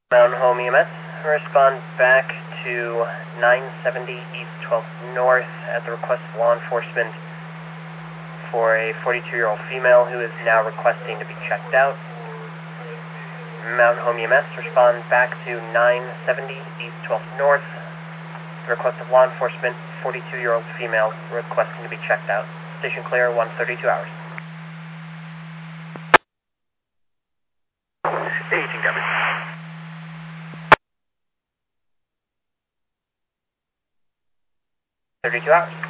Mountain Home EMS, respond back to 970 East 12th North at the request of law enforcement for a 42-year-old female who is now requesting to be checked out. Mountain Home EMS, respond back to 970 East 12th North at the request of law enforcement, 42-year-old female requesting to be checked out. Station clear, 132 hours. 18 copy. 32 hours.